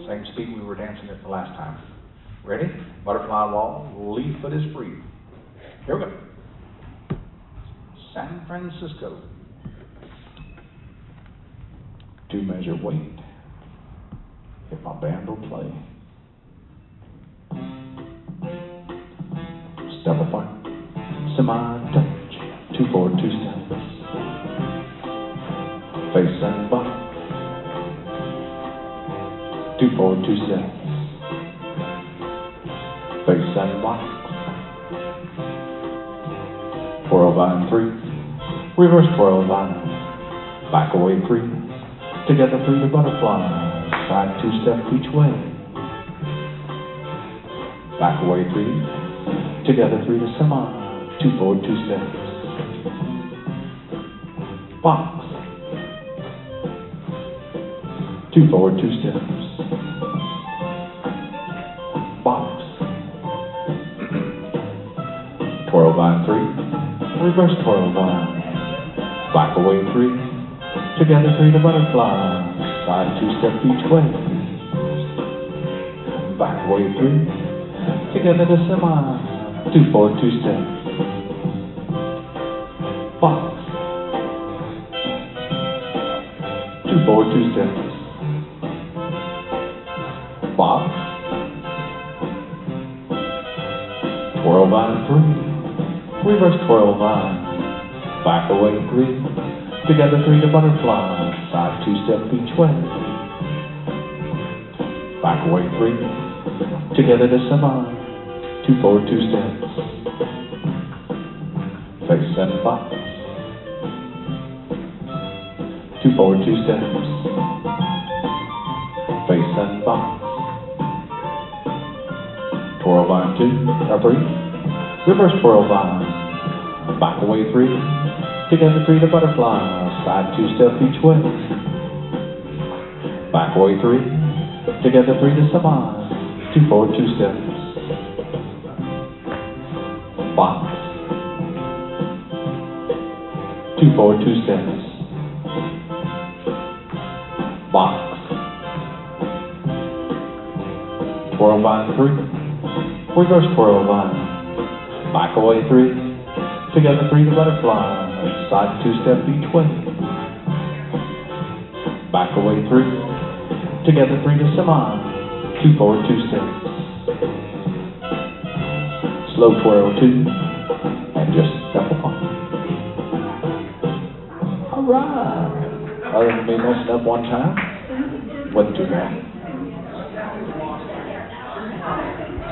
Same speed we were dancing at the last time. Ready? Butterfly wall, lead foot is free. Here we go. San Francisco. 2-measure weight. If my band will play. Step apart, semi-touch, 2 forward, 2 steps. Face and butt, 2 forward, 2 steps. Face and box. Twirl vine 3, reverse twirl vine. Back away 3, together 3 to butterfly. Side 2 step each way. Back away 3, together 3 to semi. 2 forward, 2 steps. Box. 2 forward, 2 steps. Box. Twirl vine 3, reverse twirl vine. Back away 3, together 3 to butterfly. Side 2 step each way. Back away 3, together to semi. 2 forward, 2 steps. Box. 2 forward, 2 steps. Box. Twirl vine 3, reverse twirl vine. Back away 3, together 3 to butterfly. Side 2 step each way. Back away 3, together to semi. 2 forward, 2 steps. Face and box. 2 forward, 2 steps. Face and box. Twirl vine 3, reverse twirl vine. Back away 3, together 3 to butterfly. Side 2 step each way. Back away 3, together 3 to semi. 2 forward, 2 steps. Box. 2 forward, 2 steps. Box. Twirl vine 3, reverse twirl vine. Back away 3, together 3 to butterfly. Side 2 step each way. Back away 3, together 3 to semi. 2 forward, 2 steps. Slow twirl 2, and just step apart. Alright. Other than me messing up one time, wasn't too bad.